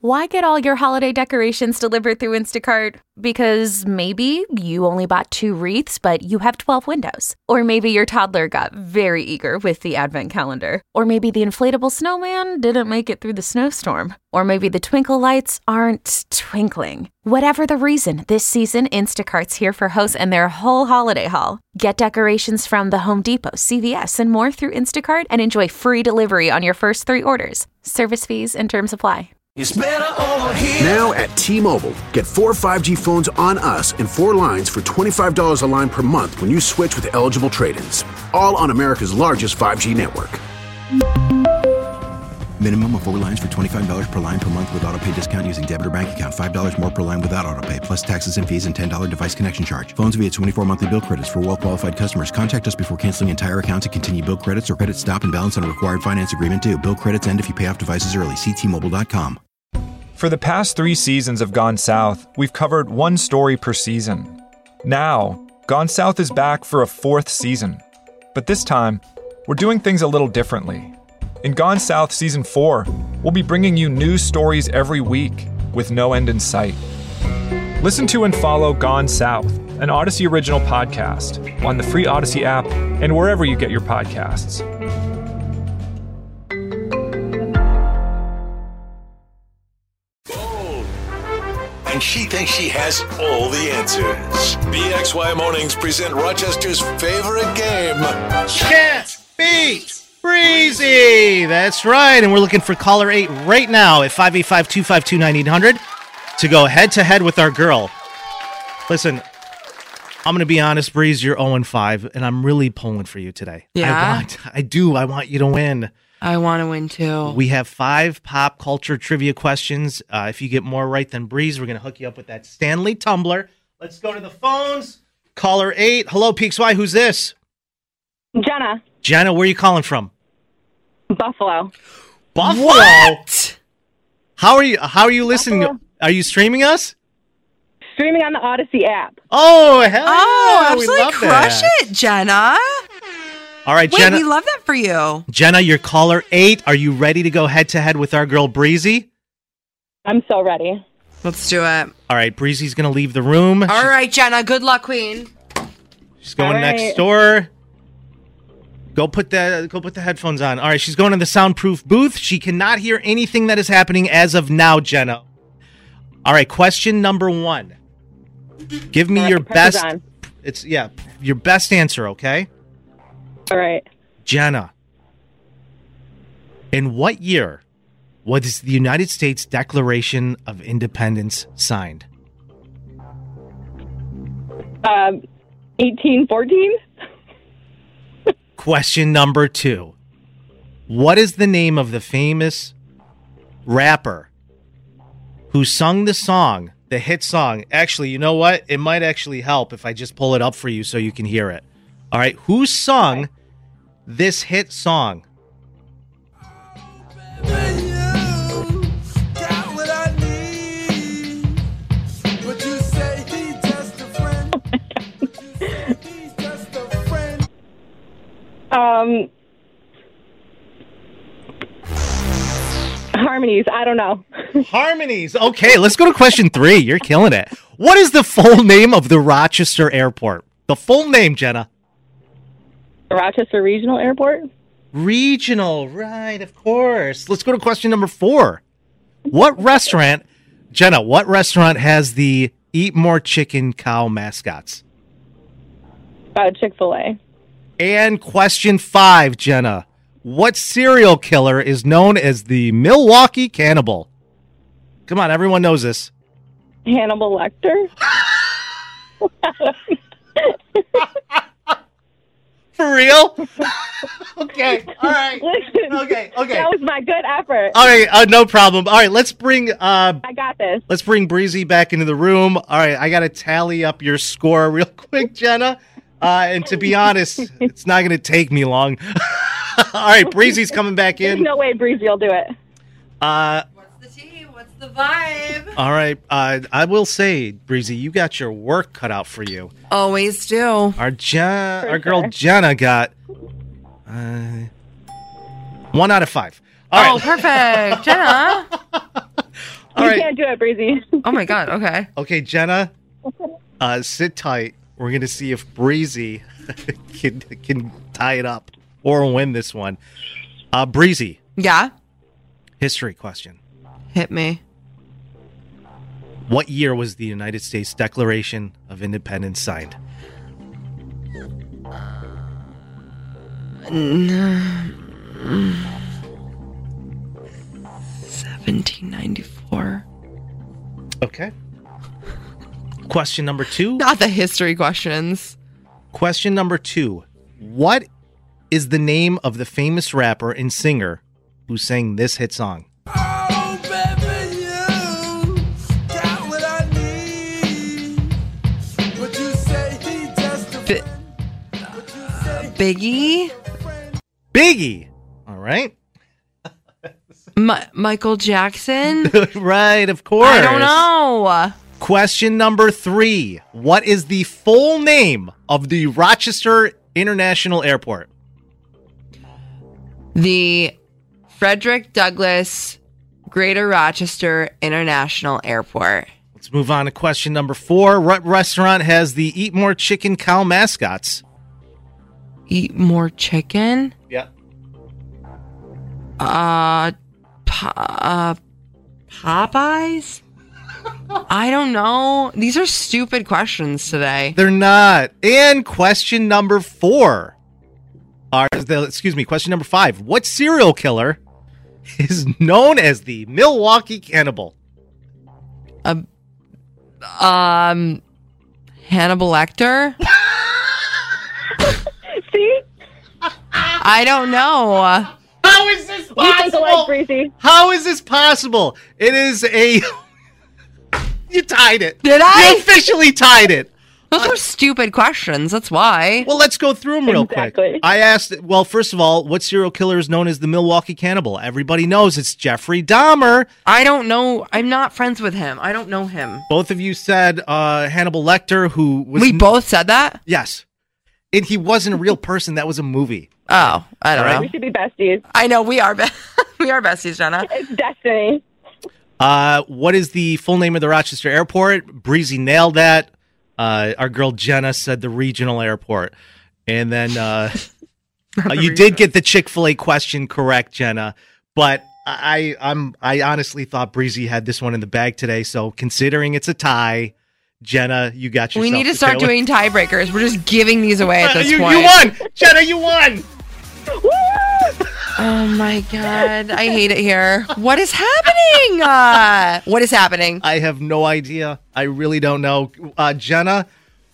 Why get all your holiday decorations delivered through Instacart? Because maybe you only bought 2 wreaths, but you have 12 windows. Or maybe your toddler got very eager with the advent calendar. Or maybe the inflatable snowman didn't make it through the snowstorm. Or maybe the twinkle lights aren't twinkling. Whatever the reason, this season, Instacart's here for hosts and their whole holiday haul. Get decorations from the Home Depot, CVS, and more through Instacart and enjoy free delivery on your first 3 orders. Service fees and terms apply. It's better over here. Now at T-Mobile, get 4 5G phones on us and 4 lines for $25 a line per month when you switch with eligible trade-ins. All on America's largest 5G network. Minimum of 4 lines for $25 per line per month with autopay discount using debit or bank account. $5 more per line without autopay, plus taxes and fees and $10 device connection charge. Phones via 24 monthly bill credits for well-qualified customers. Contact us before canceling entire account to continue bill credits or credit stop and balance on a required finance agreement due. Bill credits end if you pay off devices early. See T-Mobile.com. For the past 3 seasons of Gone South, we've covered 1 story per season. Now, Gone South is back for a 4th season. But this time, we're doing things a little differently. In Gone South Season 4, we'll be bringing you new stories every week with no end in sight. Listen to and follow Gone South, an Odyssey original podcast, on the free Odyssey app and wherever you get your podcasts. And she thinks she has all the answers. BXY Mornings present Rochester's favorite game. Can't Beat Breezy. That's right. And we're looking for caller 8 right now at 585-252-9800 to go head-to-head with our girl. Listen, I'm going to be honest, Breeze, you're 0-5, and I'm really pulling for you today. Yeah? I want you to win. I want to win, too. We have 5 pop culture trivia questions. If you get more right than Breeze, we're going to hook you up with that Stanley tumbler. Let's go to the phones. Caller 8. Hello, PXY. Who's this? Jenna. Jenna, where are you calling from? Buffalo. Buffalo? What? How are you listening? Buffalo. Are you streaming us? Streaming on the Odyssey app. Oh, hell Oh, yeah. absolutely We love crush that. it, Jenna. All right, Wait, Jenna. we love that for you. Jenna, you're caller 8. Are you ready to go head-to-head with our girl, Breezy? I'm so ready. Let's do it. All right, Breezy's going to leave the room. All right, Jenna. Good luck, Queen. She's going All right. next door. Go put the headphones on. All right, she's going to the soundproof booth. She cannot hear anything that is happening as of now, Jenna. All right, question number 1. Give me your press is best. on. Your best answer, okay? All right. Jenna, in what year was the United States Declaration of Independence signed? 1814? Question number 2. What is the name of the famous rapper who sung the hit song? Actually, you know what? It might actually help if I just pull it up for you so you can hear it. All right, who sung this hit song? Harmonies. I don't know. Harmonies. Okay, let's go to question 3. You're killing it. What is the full name of the Rochester Airport? The full name, Jenna. Rochester Regional Airport? Regional, right, of course. Let's go to question number 4. What restaurant has the Eat More Chicken Cow mascots? Chick-fil-A. And question 5, Jenna. What serial killer is known as the Milwaukee Cannibal? Come on, everyone knows this. Hannibal Lecter? For real? Okay, all right. Listen, Okay. That was my good effort. All right, no problem. All right, let's bring I got this. Let's bring Breezy back into the room. All right, I got to tally up your score real quick, Jenna. And to be honest, it's not going to take me long. All right, Breezy's coming back There's in. no way Breezy will do it. What's the tea? What's the vibe? All right, I will say, Breezy, you got your work cut out for you. Always do. Our For girl sure. Jenna got 1 out of 5. All right. Perfect. Jenna. All right. can't do it, Breezy. Oh my God. Okay. Okay, Jenna, sit tight. We're going to see if Breezy can tie it up or win this one. Breezy, Yeah. history question. Hit me. What year was the United States Declaration of Independence signed? 1794. Okay. Question number 2. Not the history questions. Question number 2. What is the name of the famous rapper and singer who sang this hit song? Oh, baby, you got what I need. What you say, he just a friend. What you say, Biggie? Biggie. All right. Michael Jackson? Right, of course. I don't know. Question number 3. What is the full name of the Rochester International Airport? The Frederick Douglass Greater Rochester International Airport. Let's move on to question number 4. What restaurant has the Eat More Chicken cow mascots? Eat more chicken? Yeah. Popeyes? I don't know. These are stupid questions today. They're not. And question number 4. Question number 5. What serial killer is known as the Milwaukee Cannibal? Hannibal Lecter? See? I don't know. How is this You think alike, Breezy. How is this possible? It is a... You tied it. Did I? You officially tied it. Those are stupid questions. That's why. Well, let's go through them real quick. Exactly. I asked, well, first of all, what serial killer is known as the Milwaukee Cannibal? Everybody knows it's Jeffrey Dahmer. I don't know. I'm not friends with him. I don't know him. Both of you said Hannibal Lecter, who was... We both said that? Yes. And he wasn't a real person. That was a movie. Oh, I don't All right. know. We should be besties. I know we are. We are besties, Jenna. It's destiny. What is the full name of the Rochester Airport? Breezy nailed that. Our girl Jenna said the regional airport. And then you did get the Chick-fil-A question correct, Jenna. But I honestly thought Breezy had this one in the bag today. So considering it's a tie, Jenna, you got yourself. We need to the start tail. doing tiebreakers. We're just giving these away at this you point. won! Jenna, you won! Oh my God. I hate it here. What is happening? What is happening? I have no idea. I really don't know. Jenna,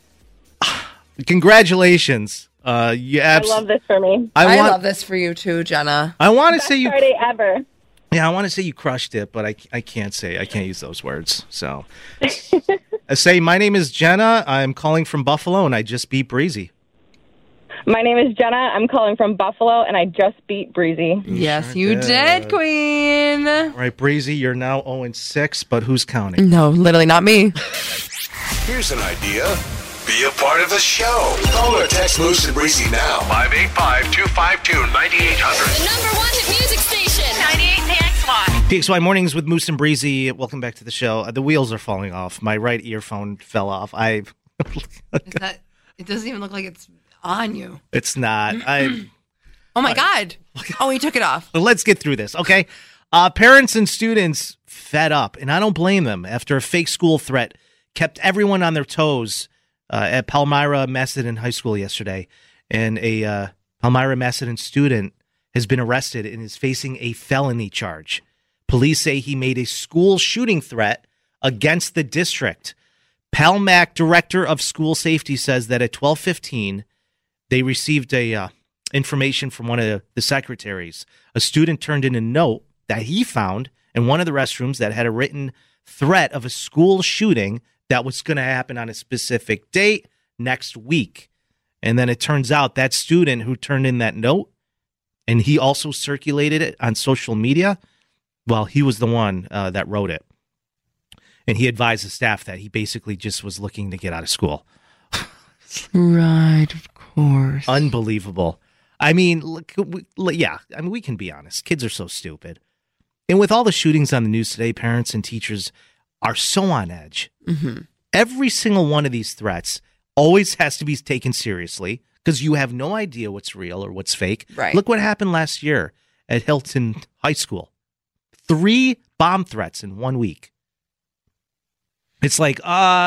congratulations. I love this for me. I love this for you too, Jenna. I want to Best say you. Friday ever. Yeah, I want to say you crushed it, but I can't use those words. So, I say my name is Jenna. I'm calling from Buffalo, and I just beat Breezy. My name is Jenna. I'm calling from Buffalo, and I just beat Breezy. Yes, you did, Queen. All right, Breezy, you're now 0-6, but who's counting? No, literally not me. Here's an idea. Be a part of the show. Call or text Moose and Breezy now. 585-252-9800. The number one hit music station. 98 PXY. PXY Mornings with Moose and Breezy. Welcome back to the show. The wheels are falling off. My right earphone fell off. It doesn't even look like it's on you. It's not. Oh my God. Oh, he took it off. Let's get through this, okay? Parents and students fed up, and I don't blame them, after a fake school threat kept everyone on their toes at Palmyra Macedon High School yesterday. And a Palmyra Macedon student has been arrested and is facing a felony charge. Police say he made a school shooting threat against the district. PalMac Director of School Safety says that at 12:15, they received information from one of the secretaries. A student turned in a note that he found in one of the restrooms that had a written threat of a school shooting that was going to happen on a specific date next week. And then it turns out that student who turned in that note, and he also circulated it on social media, well, he was the one that wrote it. And he advised the staff that he basically just was looking to get out of school. Right, of course. Unbelievable. I mean, we can be honest. Kids are so stupid. And with all the shootings on the news today, parents and teachers are so on edge. Mm-hmm. Every single one of these threats always has to be taken seriously because you have no idea what's real or what's fake. Right. Look what happened last year at Hilton High School. 3 bomb threats in 1 week. It's like,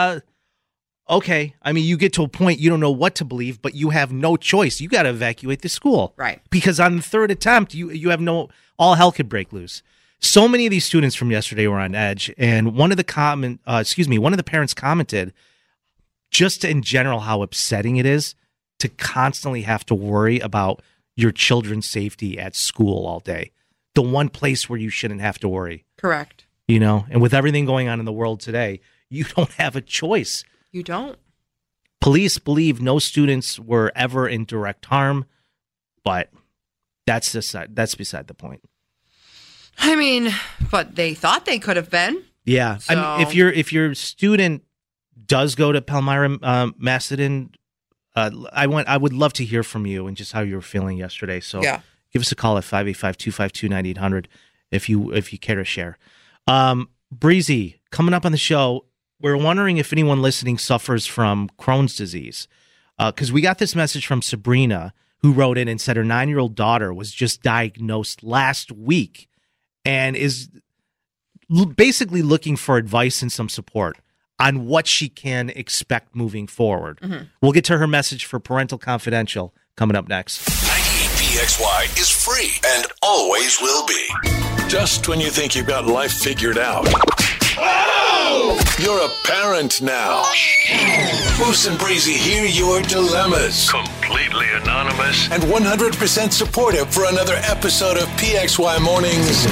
okay. I mean, you get to a point you don't know what to believe, but you have no choice. You got to evacuate the school. Right. Because on the third attempt, you have all hell could break loose. So many of these students from yesterday were on edge, and one of the parents commented just in general how upsetting it is to constantly have to worry about your children's safety at school all day. The one place where you shouldn't have to worry. Correct. You know, and with everything going on in the world today, you don't have a choice. You don't. Police believe no students were ever in direct harm, but that's beside the point. I mean, but they thought they could have been. Yeah. So... I mean, if your student does go to Palmyra Macedon, I would love to hear from you and just how you were feeling yesterday. So give us a call at 585-252-9800 if you care to share. Breezy, coming up on the show, we're wondering if anyone listening suffers from Crohn's disease. Because we got this message from Sabrina, who wrote in and said her 9-year-old daughter was just diagnosed last week and is basically looking for advice and some support on what she can expect moving forward. Mm-hmm. We'll get to her message for Parental Confidential coming up next. 98PXY is free and always will be. Just when you think you've got life figured out. Oh! You're a parent now. Moose and Breezy hear your dilemmas. Completely anonymous. And 100% supportive for another episode of PXY Mornings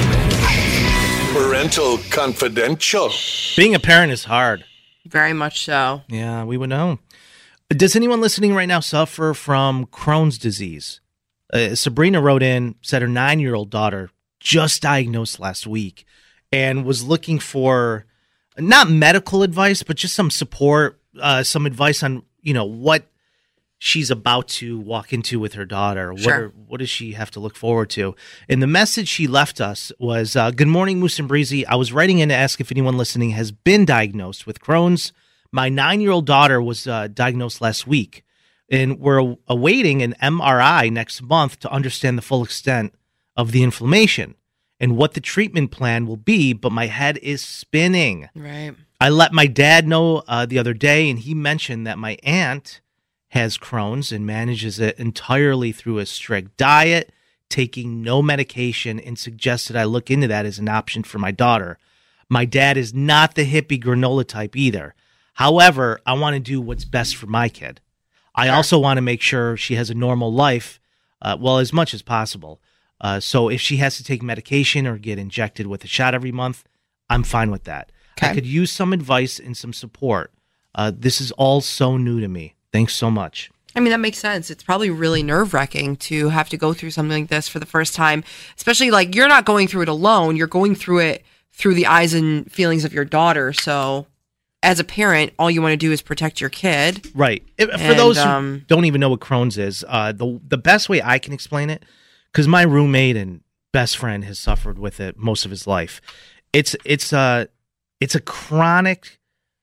Parental Confidential. Being a parent is hard. Very much so. Yeah, we would know. Does anyone listening right now suffer from Crohn's disease? Sabrina wrote in, said her 9-year-old daughter just diagnosed last week and was looking for not medical advice, but just some support, some advice on, what she's about to walk into with her daughter. Sure. What does she have to look forward to? And the message she left us was, good morning, Moose and Breezy. I was writing in to ask if anyone listening has been diagnosed with Crohn's. My 9-year-old daughter was diagnosed last week, and we're awaiting an MRI next month to understand the full extent of the inflammation and what the treatment plan will be, but my head is spinning. Right. I let my dad know the other day, and he mentioned that my aunt has Crohn's and manages it entirely through a strict diet, taking no medication, and suggested I look into that as an option for my daughter. My dad is not the hippie granola type either. However, I want to do what's best for my kid. I also want to make sure she has a normal life, as much as possible. So if she has to take medication or get injected with a shot every month, I'm fine with that. Okay. I could use some advice and some support. This is all so new to me. Thanks so much. I mean, that makes sense. It's probably really nerve-wracking to have to go through something like this for the first time, especially like you're not going through it alone. You're going through it through the eyes and feelings of your daughter. So as a parent, all you want to do is protect your kid. Right. For those who don't even know what Crohn's is, the best way I can explain it, because my roommate and best friend has suffered with it most of his life. It's a chronic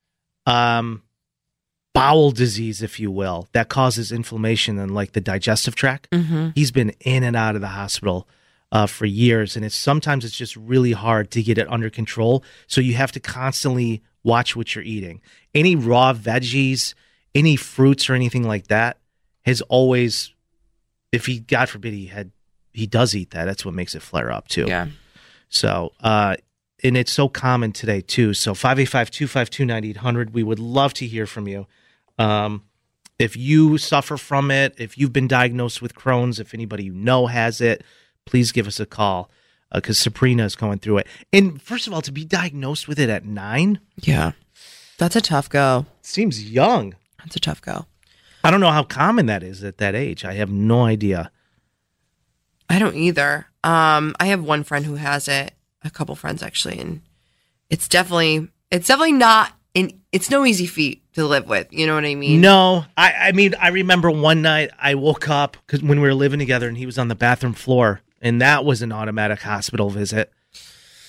bowel disease, if you will, that causes inflammation in like the digestive tract. Mm-hmm. He's been in and out of the hospital for years, and sometimes it's just really hard to get it under control. So you have to constantly watch what you're eating. Any raw veggies, any fruits or anything like that has always, if he, God forbid, he does eat that, that's what makes it flare up too. Yeah. So, and it's so common today too. So 585-252-9800. We would love to hear from you. If you suffer from it, if you've been diagnosed with Crohn's, if anybody you know has it, please give us a call because Sabrina is going through it. And first of all, to be diagnosed with it at 9? Yeah. That's a tough go. Seems young. That's a tough go. I don't know how common that is at that age. I have no idea. I don't either. I have one friend who has it, a couple friends actually, and it's definitely not it's no easy feat to live with. You know what I mean? No, I mean, I remember one night I woke up because when we were living together and he was on the bathroom floor, and that was an automatic hospital visit.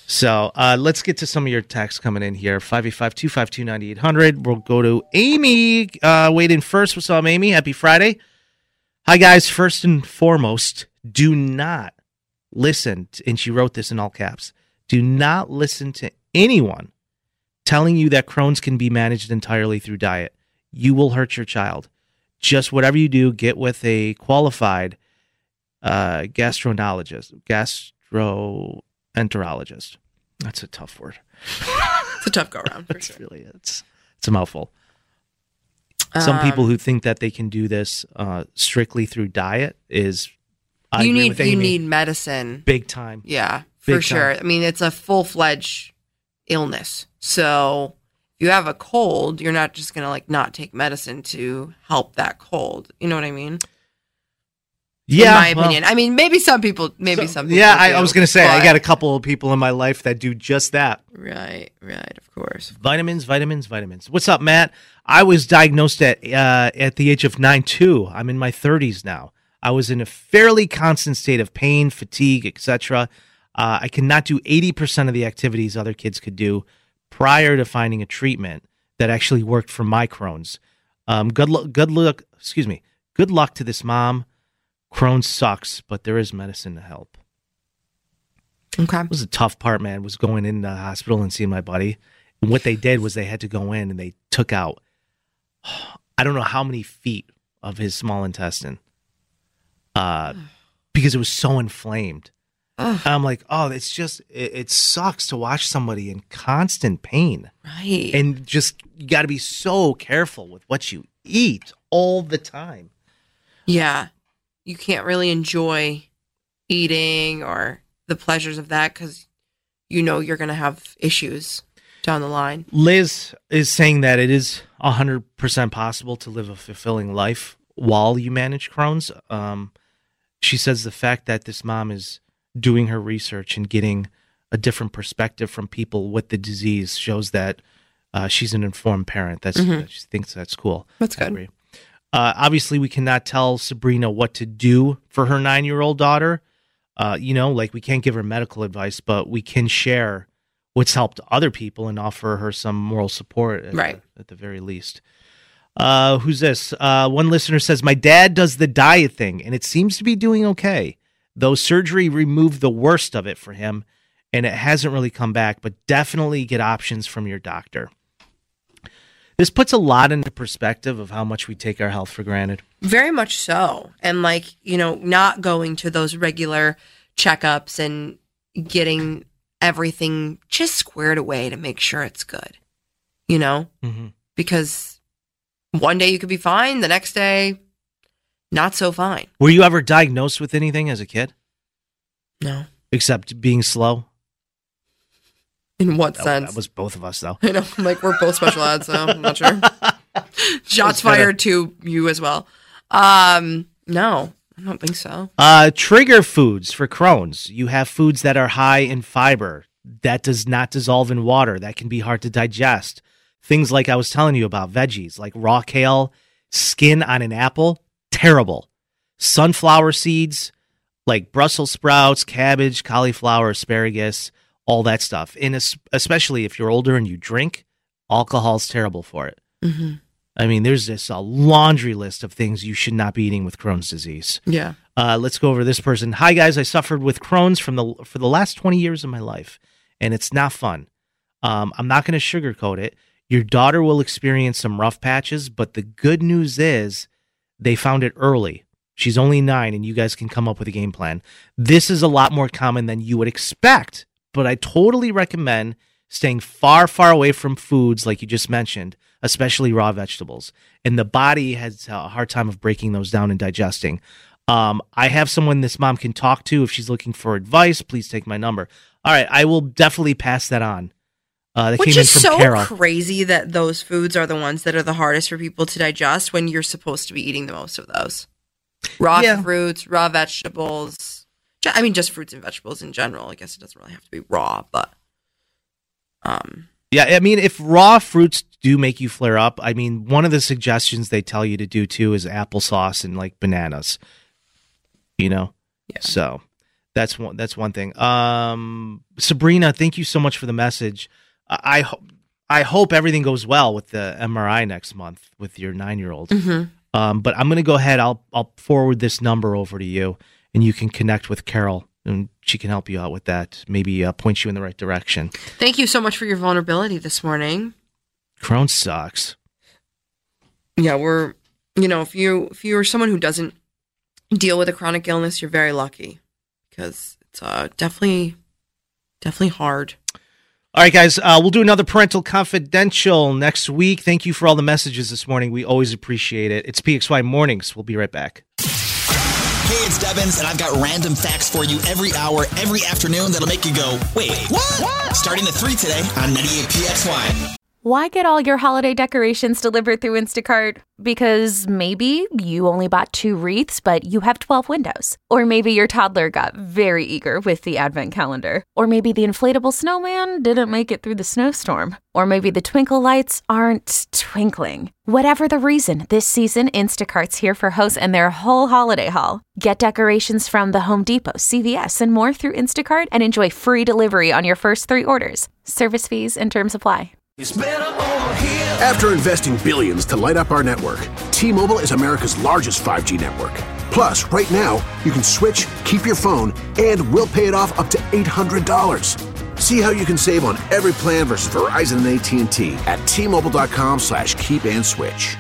So let's get to some of your texts coming in here. 585-252-9800. We'll go to Amy. Waiting first. What's up, Amy? Happy Friday. Hi, guys. First and foremost, do not listen, and she wrote this in all caps, do not listen to anyone telling you that Crohn's can be managed entirely through diet. You will hurt your child. Just whatever you do, get with a qualified gastroenterologist. That's a tough word. It's a tough go around. It's a mouthful. Some people who think that they can do this strictly through diet is you need medicine big time. Yeah, Big for sure. time. I mean, it's a full-fledged illness. So if you have a cold, you're not just gonna not take medicine to help that cold. You know what I mean? Yeah, in my opinion. I mean, maybe some people. Yeah, I was going to say, I got a couple of people in my life that do just that. Right, of course. Vitamins. What's up, Matt? I was diagnosed at the age of 9 too. I'm in my 30s now. I was in a fairly constant state of pain, fatigue, etc. I cannot do 80% of the activities other kids could do prior to finding a treatment that actually worked for my Crohn's. Good luck to this mom. Crohn's sucks, but there is medicine to help. Okay. It was a tough part, man, was going in the hospital and seeing my buddy. And what they did was they had to go in and they took out, I don't know how many feet of his small intestine because it was so inflamed. And I'm like, it's just, it sucks to watch somebody in constant pain. Right. And just, you got to be so careful with what you eat all the time. Yeah. You can't really enjoy eating or the pleasures of that because you're going to have issues down the line. Liz is saying that it is 100% possible to live a fulfilling life while you manage Crohn's. She says the fact that this mom is doing her research and getting a different perspective from people with the disease shows that she's an informed parent. She thinks that's cool. That's good. I agree. Obviously, we cannot tell Sabrina what to do for her 9-year-old daughter. We can't give her medical advice, but we can share what's helped other people and offer her some moral support at the very least. Who's this? One listener says, my dad does the diet thing, and it seems to be doing okay, though surgery removed the worst of it for him, and it hasn't really come back, but definitely get options from your doctor. This puts a lot into perspective of how much we take our health for granted. Very much so. And not going to those regular checkups and getting everything just squared away to make sure it's good, because one day you could be fine. The next day, not so fine. Were you ever diagnosed with anything as a kid? No. Except being slow? In what sense? That was both of us, though. I know. We're both special ads, so I'm not sure. Shots fired to you as well. No, I don't think so. Trigger foods for Crohn's. You have foods that are high in fiber. That does not dissolve in water. That can be hard to digest. Things like I was telling you about veggies, like raw kale, skin on an apple, terrible. Sunflower seeds, like Brussels sprouts, cabbage, cauliflower, asparagus, all that stuff. And especially if you're older and you drink, alcohol's terrible for it. Mm-hmm. I mean, there's just a laundry list of things you should not be eating with Crohn's disease. Yeah. Let's go over this person. Hi, guys. I suffered with Crohn's for the last 20 years of my life, and it's not fun. I'm not going to sugarcoat it. Your daughter will experience some rough patches, but the good news is they found it early. She's only 9, and you guys can come up with a game plan. This is a lot more common than you would expect, but I totally recommend staying far, far away from foods like you just mentioned, especially raw vegetables. And the body has a hard time of breaking those down and digesting. I have someone this mom can talk to if she's looking for advice. Please take my number. All right, I will definitely pass that on. Which is so crazy that those foods are the ones that are the hardest for people to digest when you're supposed to be eating the most of those. Raw fruits, raw vegetables. I mean, just fruits and vegetables in general. I guess it doesn't really have to be raw, but... Yeah, I mean, if raw fruits do make you flare up, I mean, one of the suggestions they tell you to do, too, is applesauce and, bananas. Yeah. So That's one thing. Sabrina, thank you so much for the message. I hope everything goes well with the MRI next month with your 9-year-old. Mm-hmm. But I'm going to go ahead. I'll forward this number over to you, and you can connect with Carol, and she can help you out with that. Maybe point you in the right direction. Thank you so much for your vulnerability this morning. Crohn's sucks. Yeah, if you're someone who doesn't deal with a chronic illness, you're very lucky because it's definitely hard. All right, guys, we'll do another Parental Confidential next week. Thank you for all the messages this morning. We always appreciate it. It's PXY Mornings. We'll be right back. Hey, it's Dubbins, and I've got random facts for you every hour, every afternoon that'll make you go, wait, what? Starting at 3 today on 98 PXY. Why get all your holiday decorations delivered through Instacart? Because maybe you only bought 2 wreaths, but you have 12 windows. Or maybe your toddler got very eager with the advent calendar. Or maybe the inflatable snowman didn't make it through the snowstorm. Or maybe the twinkle lights aren't twinkling. Whatever the reason, this season, Instacart's here for hosts and their whole holiday haul. Get decorations from the Home Depot, CVS, and more through Instacart and enjoy free delivery on your first 3 orders. Service fees and terms apply. After investing billions to light up our network, T-Mobile is America's largest 5G network. Plus, right now, you can switch, keep your phone, and we'll pay it off up to $800. See how you can save on every plan versus Verizon and AT&T at T-Mobile.com/keep-and-switch.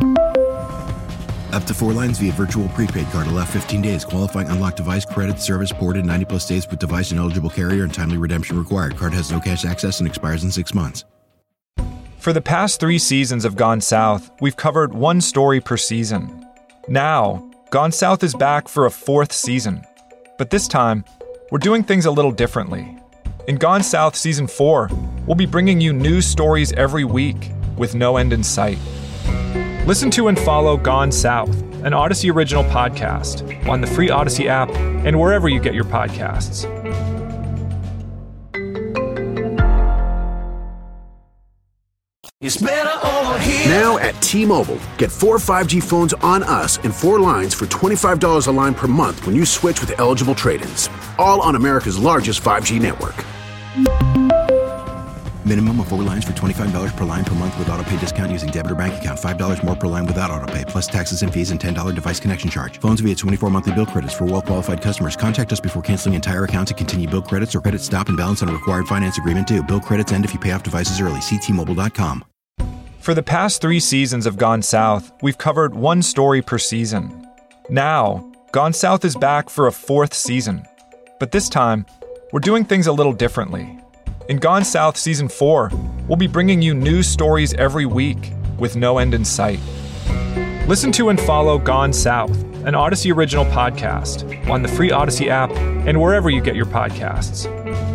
Up to 4 lines via virtual prepaid card. Allow 15 days. Qualifying unlocked device credit service ported 90-plus days with device and eligible carrier and timely redemption required. Card has no cash access and expires in 6 months. For the past 3 seasons of Gone South, we've covered 1 story per season. Now, Gone South is back for a 4th season. But this time, we're doing things a little differently. In Gone South Season 4, we'll be bringing you new stories every week with no end in sight. Listen to and follow Gone South, an Odyssey original podcast, on the free Odyssey app and wherever you get your podcasts. It's better over here. Now at T-Mobile, get 4 5G phones on us and 4 lines for $25 a line per month when you switch with eligible trade-ins. All on America's largest 5G network. Minimum of 4 lines for $25 per line per month with autopay discount using debit or bank account. $5 more per line without autopay, plus taxes and fees and $10 device connection charge. Phones via 24 monthly bill credits for well-qualified customers. Contact us before canceling entire account to continue bill credits or credit stop and balance on a required finance agreement due. Bill credits end if you pay off devices early. See T-Mobile.com. For the past 3 seasons of Gone South, we've covered 1 story per season. Now, Gone South is back for a 4th season. But this time, we're doing things a little differently. In Gone South Season 4, we'll be bringing you new stories every week with no end in sight. Listen to and follow Gone South, an Odyssey original podcast, on the free Odyssey app and wherever you get your podcasts.